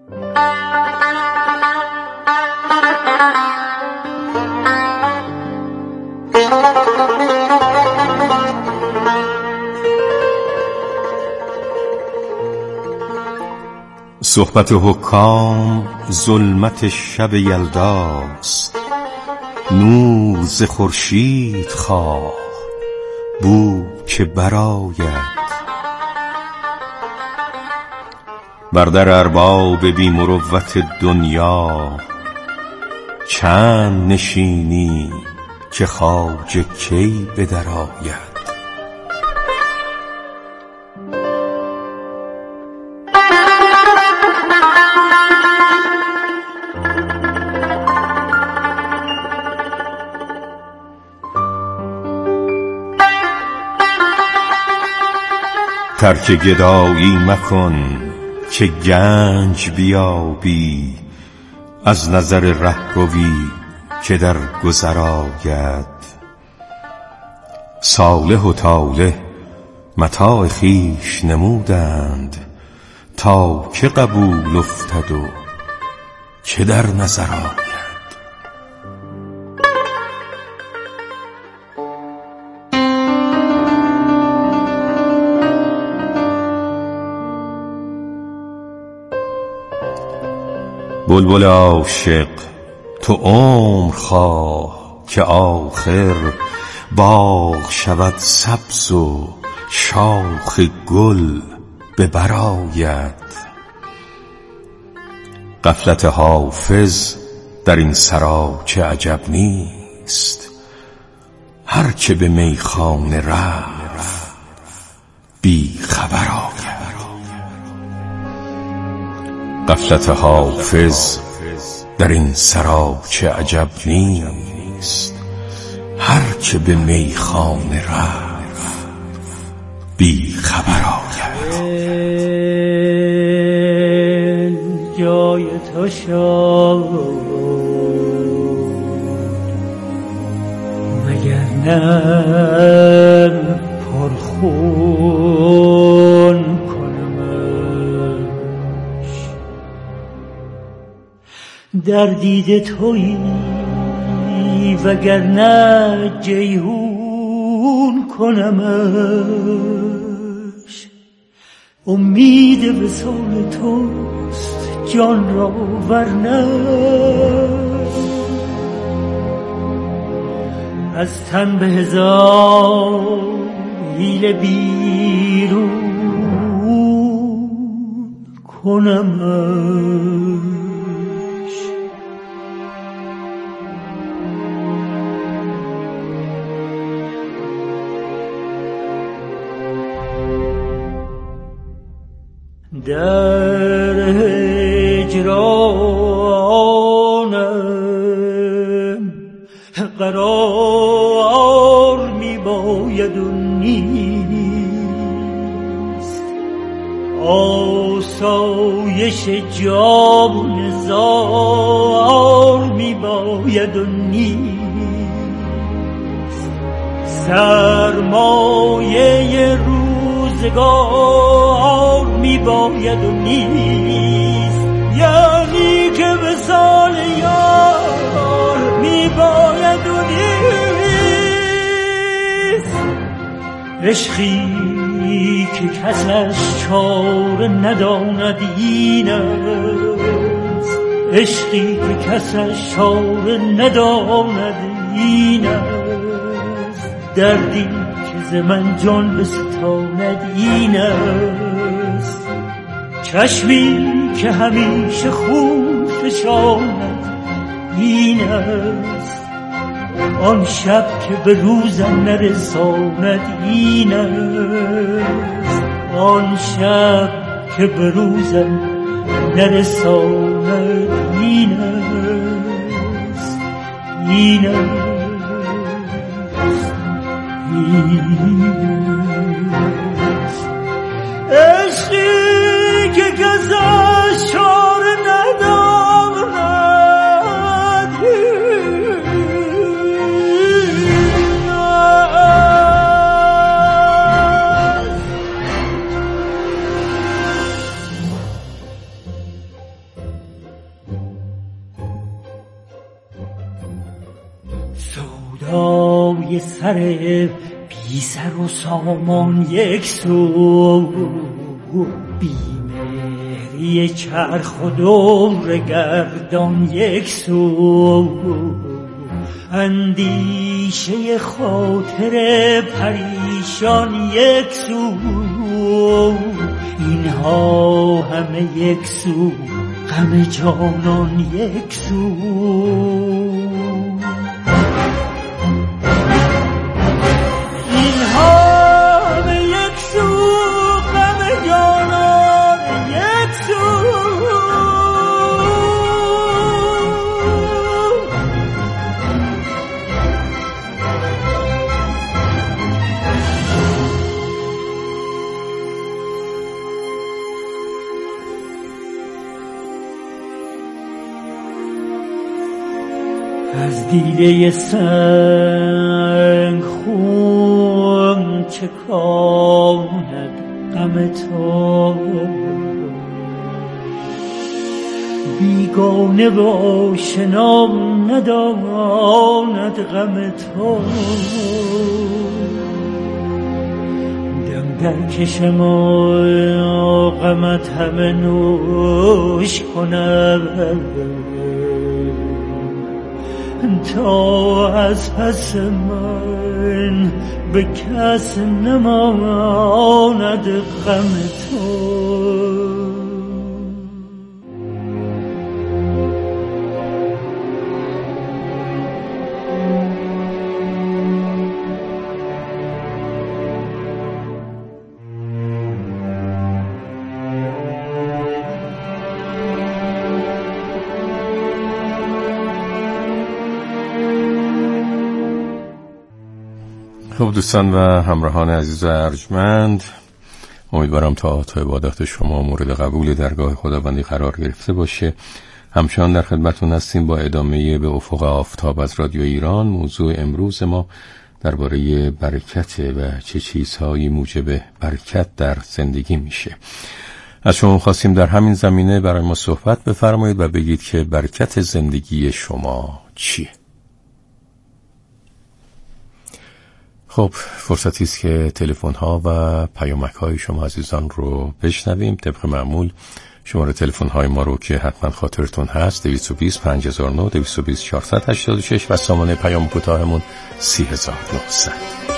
صحبت حکام ظلمت شب یلداست، نور ز خورشید خواه بو که برآید. بر در ارباب بی مروت دنیا چند نشینی که خواجه کی به در آید. ترک گدایی مکن که گنج بیابی، از نظر رهروی که در گذر آید. صالح و طالح متاع خویش نمودند، تا که قبول افتد و که در نظر آید. بلبل عاشق تو عمر خواه که آخر باغ شود سبز و شاخ گل به بر آید. غفلت حافظ در این سرا چه عجب نیست، هر که به میخانه رفت بی خبر آید. غفلت حافظ در این سرا چه عجب نیست، هر که به میخانه رفت بی خبر آید. جای تو شد وگرنه پرخون در دید تویی وگرنه جیحون کنمش. امید وصال توست جان را ورنه از تن به هزار حیله بیرون کنمش. در هجرانم قرار می باید و نیست، آسایش جان زار می باید و نیست، سرمایه روزگار می باید و نیست، یعنی که وصال یار می باید و نیست. عشقی که کسش چاره نداند این است، عشقی که کسش چاره نداند این است، دردی که ز من جان بستاند این است، چشمی که همیشه خون فشاند این است، آن شب که به روزم نرساند این است، آن شب که به روزم نرساند این است، این است، این است. عشقی که کسش چاره نداند سرای سر بی سر و سامان یک سو، بیمهری چرخ و دور گردان یک سو، اندیشه خاطر پریشان یک سو، اینها همه یک سو، غم جانان یک سو. از دیده سنگ خون چکاند غم تو، بیگانه و آشنا نداند غم تو، دم در کشم و غمت همه نوش کنم، تا از پس من به کس نماند غم تو. خب دوستان و همراهان عزیز و ارجمند، امیدوارم تا عبادات شما مورد قبول درگاه خداوندی قرار گرفته باشه. همچنان در خدمتون هستیم با ادامه به افق آفتاب از رادیو ایران. موضوع امروز ما درباره برکت و چه چیزهایی موجب برکت در زندگی میشه. از شما خواستیم در همین زمینه برای ما صحبت بفرمایید و بگید که برکت زندگی شما چیه؟ خب فرصتی است که تلفن ها و پیامک های شما عزیزان رو بشنویم. طبق معمول شماره تلفن های ما رو که حتما خاطرتون هست 220 5009 220 486 و سامانه پیام کوتاهمون 30900.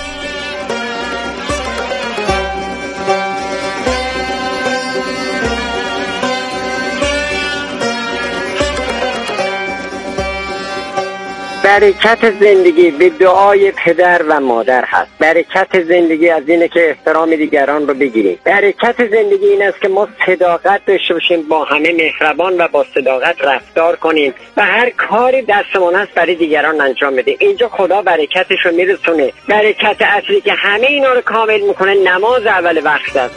برکت زندگی به دعای پدر و مادر هست. برکت زندگی از اینه که احترام دیگران رو بگیریم. برکت زندگی این است که ما صداقت داشته باشیم، با همه مهربان و با صداقت رفتار کنیم و هر کاری دستمون هست برای دیگران انجام بدیم. اینجا خدا برکتش رو میرسونه. برکت اصلی که همه اینا رو کامل میکنه نماز اول وقت است.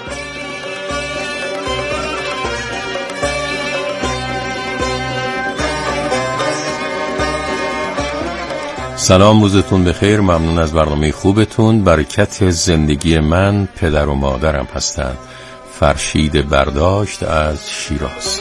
سلام، روزتون بخیر. ممنون از برنامه خوبتون. برکت زندگی من پدر و مادرم هستند. فرشید برداشت از شیراز.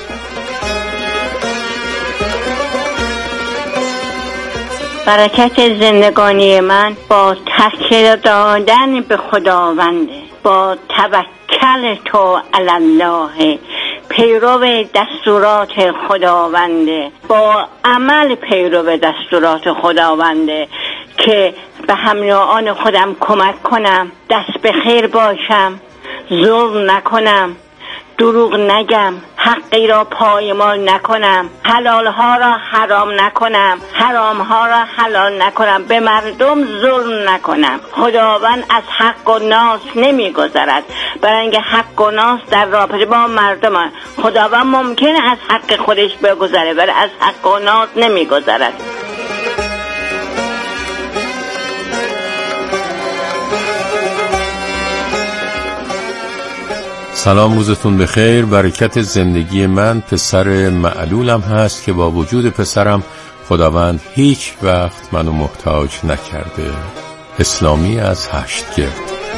برکت زندگانی من با تکیه دادن به خداونده، با توکل تو علی الله، پیرو دستورات خداونده، با عمل پیرو دستورات خداونده که به همراهان خودم کمک کنم، دست به خیر باشم، ظلم نکنم، دروغ نگم، حقی را پایمال نکنم، حلال ها را حرام نکنم، حرام ها را حلال نکنم، به مردم ظلم نکنم. خداوند از حق و ناس نمی گذرد، برای اینکه حق و ناس در رابطه با مردم خداوند ممکنه از حق خودش بگذره ولی از حق و ناس نمی گذرد. سلام، روزتون بخیر. برکت زندگی من پسر معلولم هست که با وجود پسرم خداوند هیچ وقت منو محتاج نکرده. اسلامی از هشتگرد.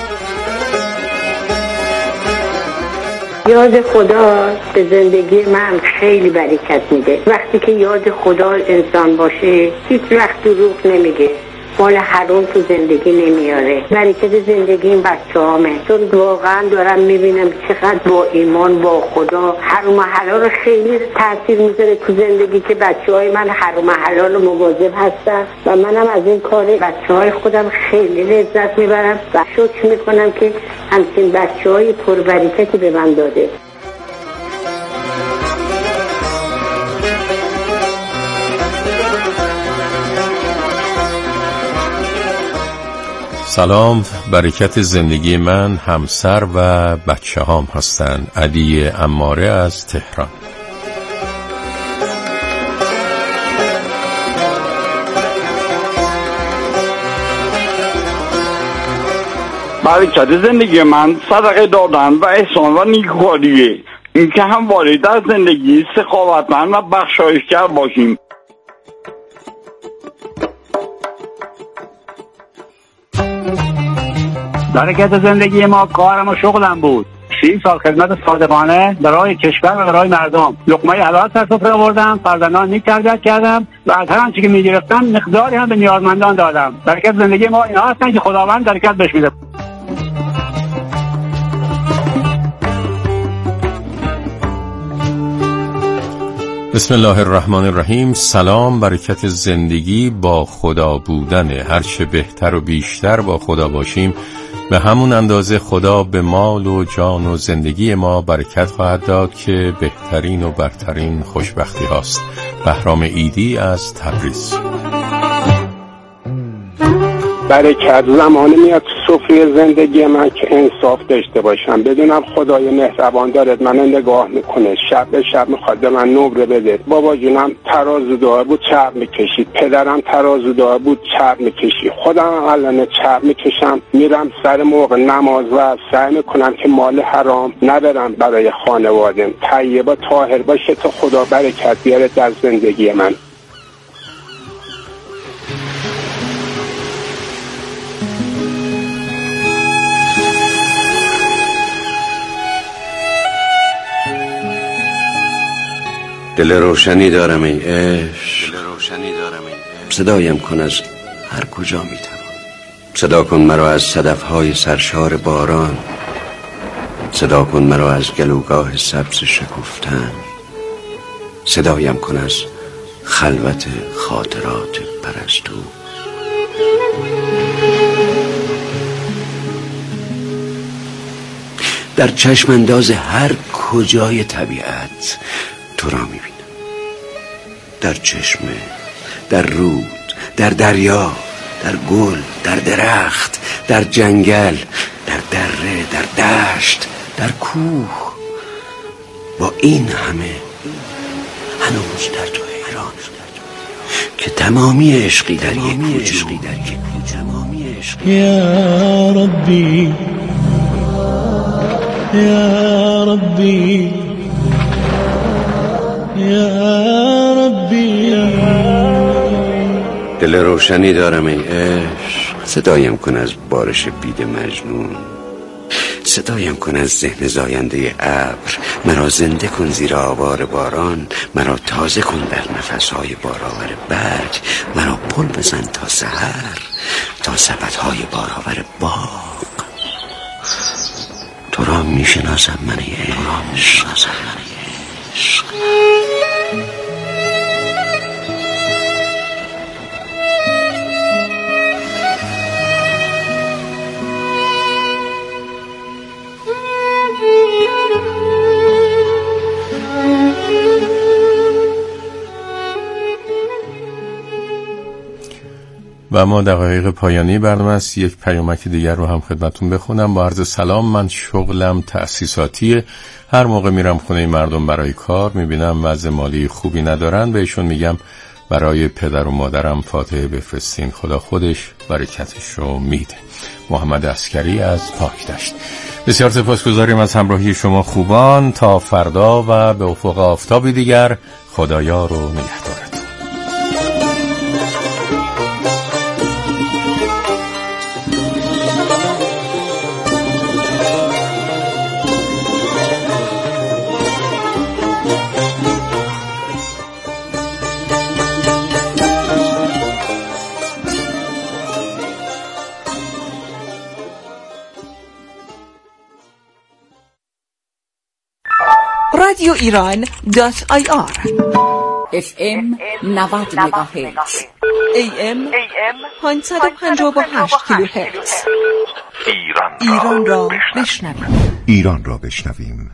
یاد خدا به زندگی من خیلی برکت میده. وقتی که یاد خدا انسان باشه هیچ وقت دروغ نمیگه، مال حرام تو زندگی نمیاره. برکت زندگی این بچه‌هامه، چون واقعا دارم میبینم چقدر با ایمان با خدا حرام و حلال رو خیلی تاثیر میذاره تو زندگی، که بچه‌های من حرام و حلال مواظب هستن و منم از این کار بچه‌های خودم خیلی لذت میبرم و شکر میکنم که همچین بچه‌های پربرکتی به من داده. سلام، برکت زندگی من همسر و بچه هام هستند. علی اماره از تهران. برکت زندگی من صدقه دادن و احسان و نیکوکاریه، این که هم وارد در زندگی سخاوتمند و بخشایشگر باشیم. برکت زندگی ما کارم و شغلم بود. 30 سال خدمت صادقانه برای کشور و برای مردم. لقمه حلال سر سفره آوردم، فرزندان نیک تربیت کردم و از هر آنچه که می‌گرفتم مقداری هم به نیازمندان دادم. برکت زندگی ما اینا هستن که خداوند برکت بهش میده. بسم الله الرحمن الرحیم. سلام، برکت زندگی با خدا بودنه. هرچه بهتر و بیشتر با خدا باشیم به همون اندازه خدا به مال و جان و زندگی ما برکت خواهد داد که بهترین و برترین خوشبختی هاست. بهرام ایدی از تبریز. برکت زمانی میاد سفره زندگی من که انصاف داشته باشم، بدونم خدای مهربان دارد منو نگاه میکنه، شب به شب میخواد به من نمره بده. بابا جونم ترازو دار بود چرب میکشید، پدرم ترازو دار بود چرب میکشید، خودم الان چرب میکشم، میرم سر موقع نماز و سعی میکنم که مال حرام نبرم برای خانوادم. طیب و طاهر باشه تا خدا برکت بیاره در زندگی من. دل روشنی دارم ای عشق، صدایم کن از هر کجا میتوان. صدا کن مرا از صدفهای سرشار باران، صدا کن مرا از گلوگاه سبز شکفتن، صدایم کن از خلوت خاطرات پرستو. در چشم انداز هر کجای طبیعت تو را میبینم، در چشمه، در رود، در دریا، در گل، در درخت، در جنگل، در دره، در دشت، در کوه. با این همه هنوز در تو حیران که تمامی عشقی در یک وجود. یا ربی یا ربی یا ربی. دل روشنی دارم ای عشق، صدایم کن از بارش بید مجنون، صدایم کن از ذهن زاینده ابر. مرا زنده کن زیر آوار باران، مرا تازه کن در نفسهای بارآور برگ، مرا پل بزن تا سحر، تا سبدهای بارآور باغ. تو را میشناسم من ای عشق. و ما دقایق پایانی برنامه است. یک پیامک دیگر رو هم خدمتون بخونم. با عرض سلام، من شغلم تأسیساتیه. هر موقع میرم خونه مردم برای کار، میبینم وضع مالی خوبی ندارن، بهشون میگم برای پدر و مادرم فاتحه بفرستین، خدا خودش برکتش رو میده. محمد عسکری از پاکدشت. بسیار سپاسگزاریم از همراهی شما خوبان. تا فردا و به افق آفتابی دیگر، خدایا رو نگهدارد. radioiran.ir FM 90 مگاهرتز، AM 558 کیلوهرتز. ایران را بشنویم. ایران را بشنویم.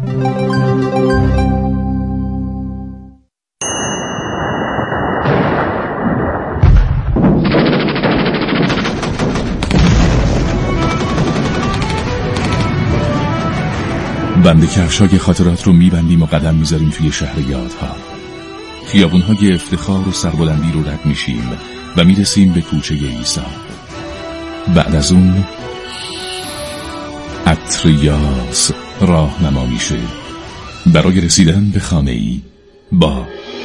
بند کفشای خاطرات رو میبندیم و قدم میذاریم توی شهر یادها. خیابونهای افتخار و سربلندی رو رد میشیم و میرسیم به کوچه عیسی. بعد از اون عطر یاس راهنما میشه برای رسیدن به خانه‌ای با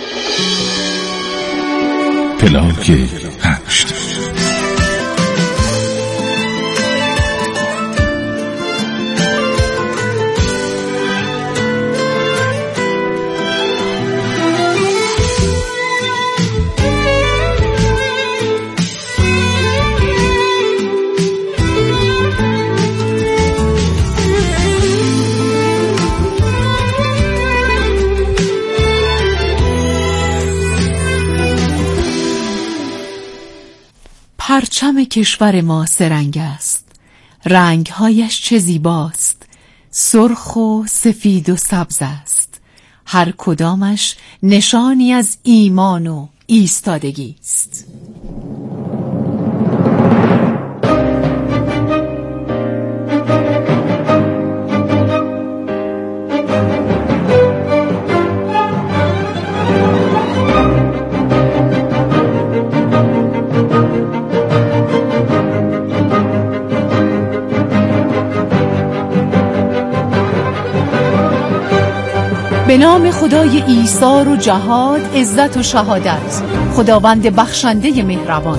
پلاک 8. پرچم کشور ما سرنگ است، رنگهایش چه زیباست، سرخ و سفید و سبز است، هر کدامش نشانی از ایمان و ایستادگی است. به نام خدای ایثار و جهاد، عزت و شهادت، خداوند بخشنده مهربان.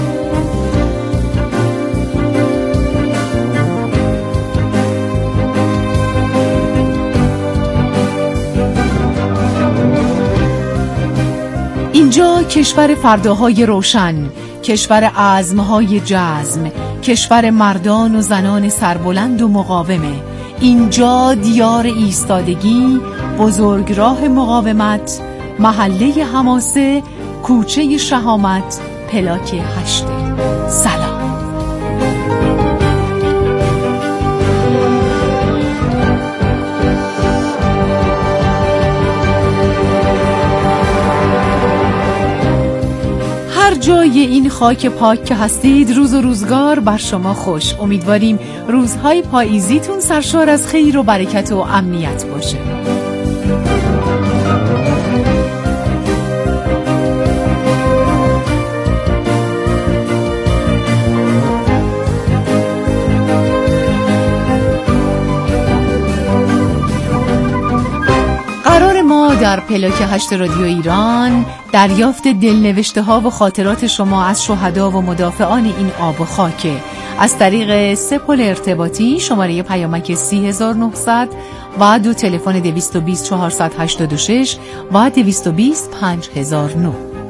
اینجا کشور فرداهای روشن، کشور عزمهای جزم، کشور مردان و زنان سربلند و مقاومه. اینجا دیار ایستادگی، بزرگراه مقاومت، محله حماسه، کوچه شهامت، پلاک 8. سلام. هر جای این خاک پاک که هستید، روز و روزگار بر شما خوش. امیدواریم روزهای پاییزیتون سرشار از خیر و برکت و امنیت باشه. در پلاک 8 رادیو ایران دریافت دلنوشته ها و خاطرات شما از شهدا و مدافعان این آب و خاکه. از طریق 3 پل ارتباطی، شماره پیامک 30900 و 2 تلفن 220 486 و 220 5009.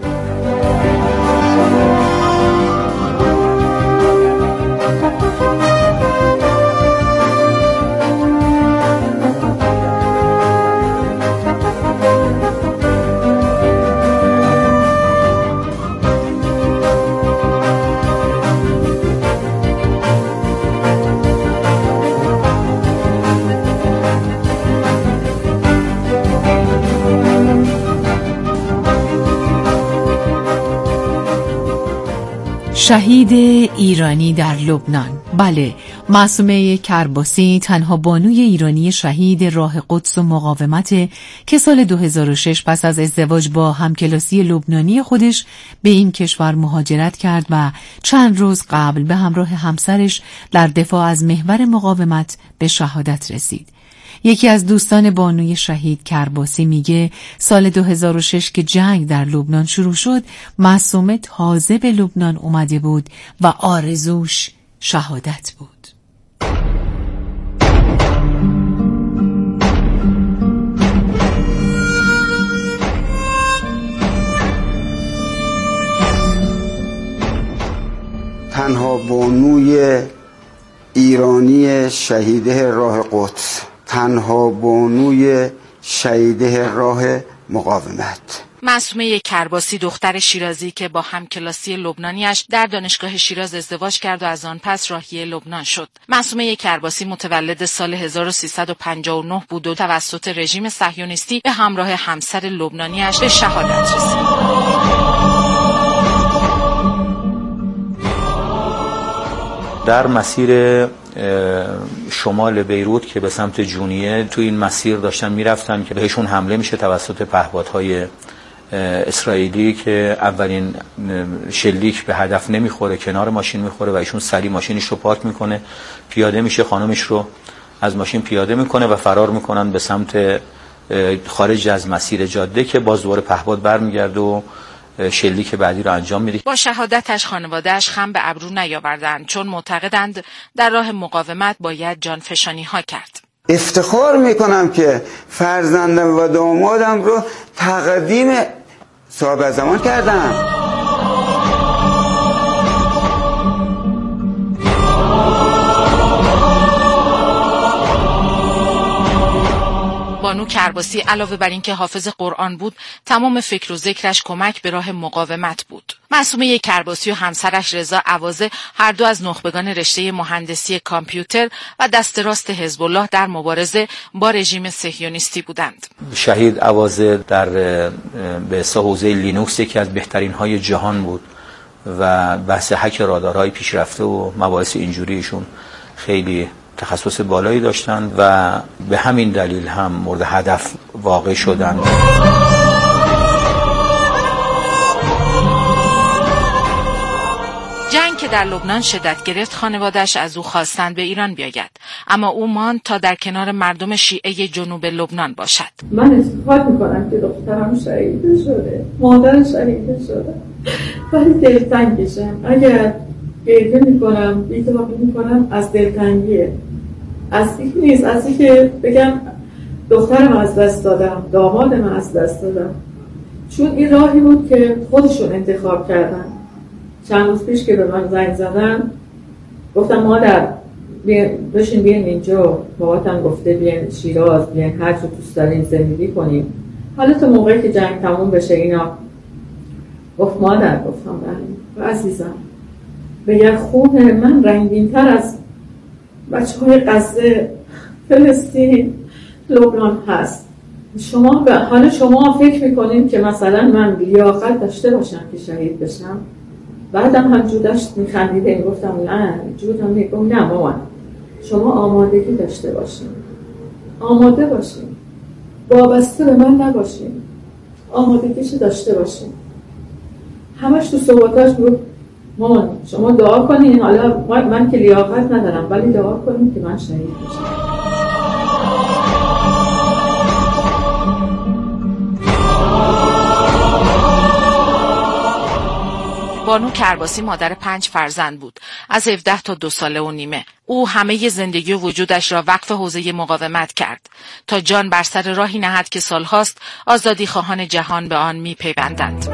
شهید ایرانی در لبنان. بله، معصومه کرباسی تنها بانوی ایرانی شهید راه قدس و مقاومت که سال 2006 پس از ازدواج با همکلاسی لبنانی خودش به این کشور مهاجرت کرد و چند روز قبل به همراه همسرش در دفاع از محور مقاومت به شهادت رسید. یکی از دوستان بانوی شهید کرباسی میگه سال 2006 که جنگ در لبنان شروع شد، معصومه تازه به لبنان اومده بود و آرزوش شهادت بود. تنها بانوی ایرانی شهیده راه قدس، تنها بانوی شهیده راه مقاومت. معصومه کرباسی دختر شیرازی که با همکلاسی لبنانیش در دانشگاه شیراز ازدواج کرد و از آن پس راهی لبنان شد. معصومه کرباسی متولد سال 1359 بود و توسط رژیم صهیونیستی به همراه همسر لبنانیش به شهادت رسید. در مسیر شمال بیروت که به سمت جونیه تو این مسیر داشتن میرفتن که بهشون حمله میشه توسط پهپادهای اسرائیلی که اولین شلیک به هدف نمیخوره، کنار ماشین میخوره و ایشون سریع ماشینش رو پارک میکنه، پیاده میشه، خانمش رو از ماشین پیاده میکنه و فرار میکنن به سمت خارج از مسیر جاده که باز دوباره پهپاد برمیگرده و شلیک بعدی رو انجام میده. با شهادتش خانواده‌اش خم به ابرو نیاوردند چون معتقدند در راه مقاومت باید جانفشانی ها کرد. افتخار میکنم که فرزندم و دامادم رو تقدیم صاحب زمان کردم. بانو کرباسی علاوه بر اینکه حافظ قرآن بود، تمام فکر و ذکرش کمک به راه مقاومت بود. معصومه کرباسی و همسرش رضا اوازه هر دو از نخبگان رشته مهندسی کامپیوتر و دست راست حزب الله در مبارزه با رژیم صهیونیستی بودند. شهید اوازه در به حوزه لینوکس یکی از بهترین های جهان بود و بحث هک رادارهای پیشرفته و مباحث اینجوریشون خیلی تخصص بالایی داشتن و به همین دلیل هم مورد هدف واقع شدند. جنگ که در لبنان شدت گرفت، خانواده‌اش از او خواستند به ایران بیاید، اما او ماند تا در کنار مردم شیعه جنوب لبنان باشد. من افتخار میکنم که دخترم شهیده شده، مادرم شهیده شده، ولی دلتنگشم. اگر گریه میکنم، بی‌توقف میکنم، از دلتنگیه، از اینکه نیست، از اینکه بگم دخترم از دست دادم، دامادم از دست دادم، چون این راهی بود که خودشون انتخاب کردن. چند روز پیش که به من زنگ زدن گفتم مادر بشین بیاین اینجا، باباتم گفته بیاین شیراز، بیاین هر چه دوست دارین زندگی کنیم، حالا تا موقعی که جنگ تموم بشه اینا. گفت مادر، گفتم بله عزیزم، بگر خون من رنگین‌تر از بچه‌های غزه، فلسطین، لبنان هست. حالا شما فکر میکنین که مثلا من لیاقت داشته باشم که شهید بشم؟ بعدم هم جودش میخندیده، گفتم نه، جودم میگم نه مامان، شما آمادگی داشته باشین، آماده باشین، وابسته به من نباشین، آمادگیشو داشته باشین. همش تو صحبتاش بود مامان شما دعا کنین، حالا من که لیاقت ندارم ولی دعا کنین که من شهید بشم. بانو کرباسی مادر 5 فرزند بود، از 17 تا 2 ساله و نیمه. او همه زندگی و وجودش را وقف حوزه مقاومت کرد تا جان بر سر راهی نهد که سالهاست آزادی خواهان جهان به آن می پیوندند.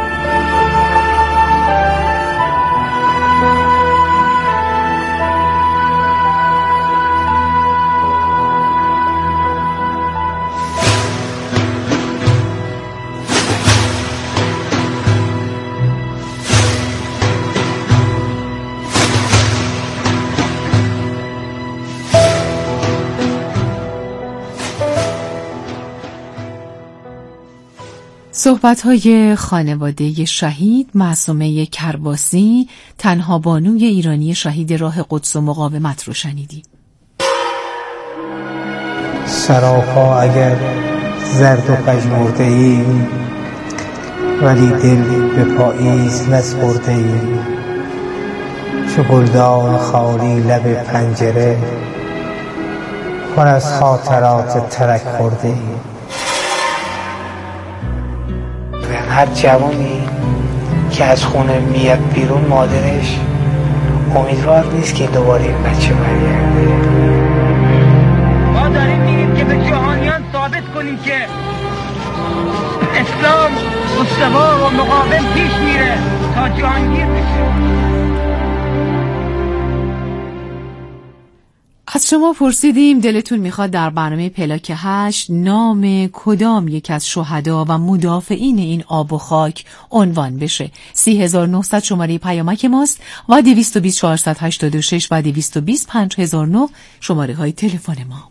صحبت‌های خانواده شهید معصومه کرباسی، تنها بانوی ایرانی شهید راه قدس و مقاومت رو شنیدیم. سراپا اگر زرد و پژمرده ای، ولی دل به پاییز نسپرده ای، چو گلدان خالی لب پنجره، پر از خاطرات ترک خورده ای. هر جوانی که از خونه میاد بیرون، مادرش امیدوار نیست که دوباره این بچه برگرده. ما داریم میگیم که به جهانیان ثابت کنیم که اسلام استوا و مقاوم پیش میره تا جهانگیر بشه. از شما پرسیدیم دلتون میخواد در برنامه پلاک 8 نام کدام یک از شهدا و مدافعین این آب و خاک عنوان بشه. 3900 شماره پیامک ماست و 220 486 و 220 5009 شماره های تلفن ما.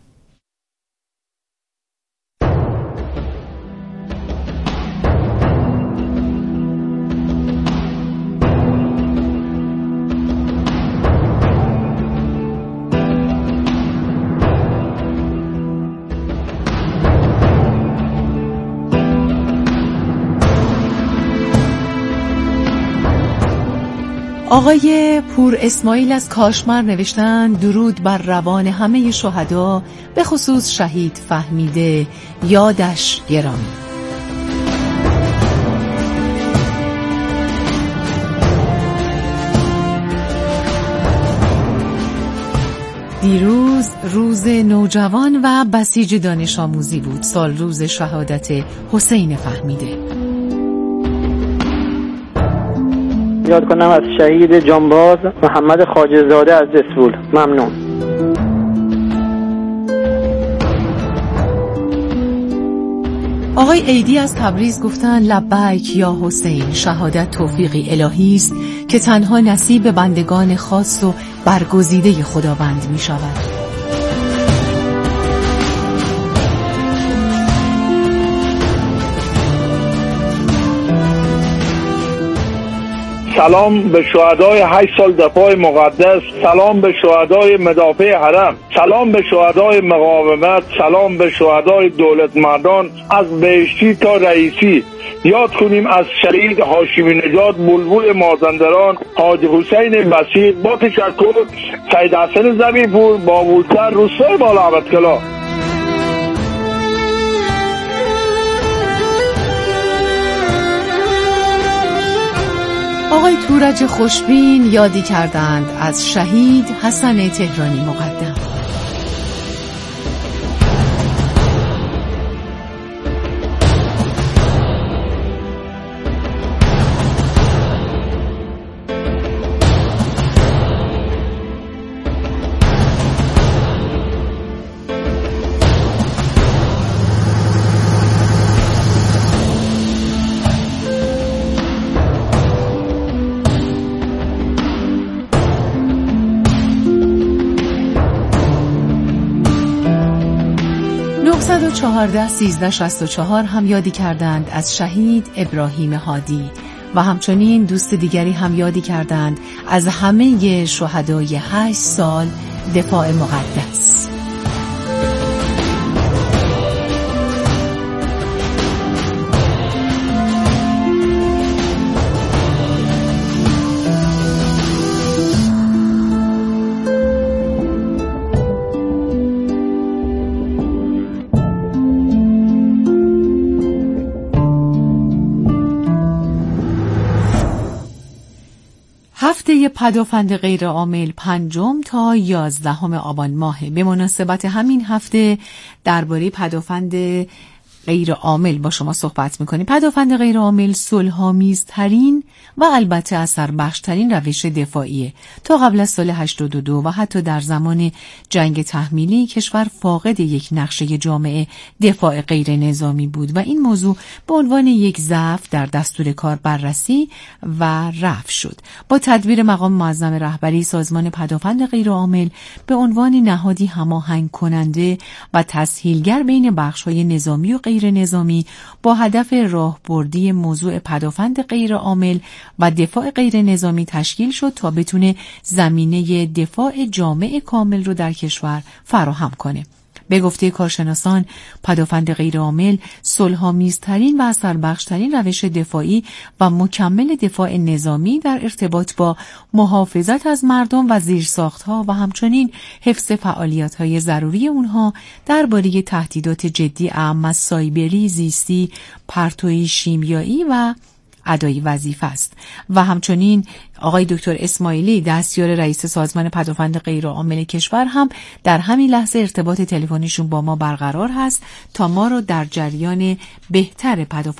آقای پور اسماعیل از کاشمر نوشتن درود بر روان همه شهدا، به خصوص شهید فهمیده، یادش گرامی. دیروز روز نوجوان و بسیج دانش آموزی بود، سال روز شهادت حسین فهمیده. یاد کنم از شهید جانباز محمد خواجه‌زاده از دسفول. ممنون. آقای ایدی از تبریز گفتن لبیک یا حسین، شهادت توفیقی الهی است که تنها نصیب بندگان خاص و برگزیده خداوند می شود. سلام به شهدای 8 سال دفاع مقدس، سلام به شهدای مدافع حرم، سلام به شهدای مقاومت، سلام به شهدای دولت مردان از بهشتی تا رئیسی. یاد کنیم از شهید هاشمی نژاد بلبل مازندران، حاجی حسین بصیر. با تشکر سید حسن زمینپور، باولتر، روستای بالابدکلا. آقای تورج خوشبین یادی کردند از شهید حسن تهرانی مقدم. و 1364 هم یادی کردند از شهید ابراهیم هادی و همچنین دوست دیگری هم یادی کردند از همه شهدای 8 سال دفاع مقدس. هفته پدافند غیرعامل 5 تا 11 آبان ماه. به مناسبت همین هفته درباره پدافند غیرعامل با شما صحبت میکنیم. پدافند غیرعامل صلح‌آمیزترین و البته اثربخشترین روش دفاعیه. تا قبل از سال 82 و حتی در زمان جنگ تحمیلی کشور فاقد یک نقشه جامعه دفاع غیر نظامی بود و این موضوع به عنوان یک ضعف در دستور کار بررسی و رفع شد. با تدبیر مقام معظم رهبری سازمان پدافند غیرعامل به عنوان نهادی هماهنگ کننده و تسهیلگر بین بخش‌های نظامی و غیر نظامی با هدف راهبردی موضوع پدافند غیرعامل و دفاع غیر نظامی تشکیل شد تا بتونه زمینه دفاع جامع کامل رو در کشور فراهم کنه. به گفته کارشناسان پدافند غیرعامل صلح‌آمیزترین و اثربخشترین روش دفاعی و مکمل دفاع نظامی در ارتباط با محافظت از مردم و زیرساختها و همچنین حفظ فعالیت‌های ضروری اونها درباره تهدیدات جدی اعم از سایبری، زیستی، پرتویی شیمیایی و ادای وظیفه است. و همچنین آقای دکتر اسماعیلی دستیار رئیس سازمان پدافند غیرعامل کشور هم در همین لحظه ارتباط تلفنیشون با ما برقرار هست تا ما رو در جریان بهتر پدافند